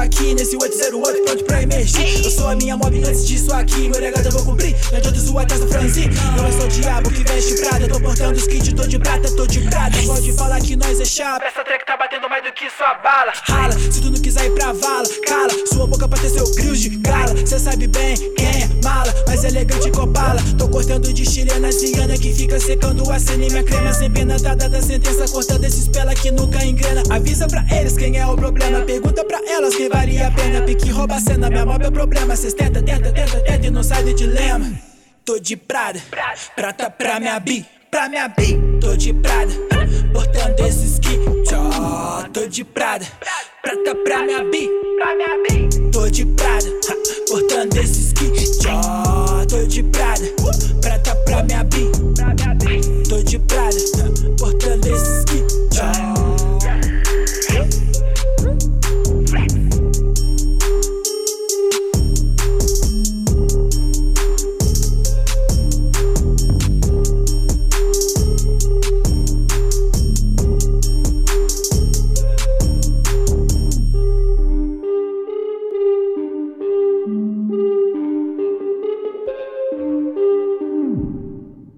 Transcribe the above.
aqui nesse 808 pronto pra emergir. Eu sou a minha mob antes disso aqui, meu legado eu vou cumprir. Não adianta sua testa franzir. Não é só o diabo que veste prada. Tô portando os kits, tô de prata, tô de prata. Pode falar que nós é chapa. Essa track tá batendo mais do que sua bala. Rala, se tu não quiser ir pra vala, cala sua boca pra ter seu crios de gala. Cê sabe bem quem é mala, mas elegante com bala. Tô cortando de chilena ciana que fica secando a cena. E minha crema sem pena tá dada a sentença, cortando esses pela que nunca engrena. Avisa pra eles quem é o problema, pergunta pra elas quem valia a pena. Pique rouba a cena, minha mob é o problema. Cês tenta e não sai do dilema. Tô de Prada, prata pra minha bi, tô de Prada, portando esses kits. Tô de Prada, prata pra minha bi, tô de Prada, portando esses kits. Tô de Prada, prata pra minha bi.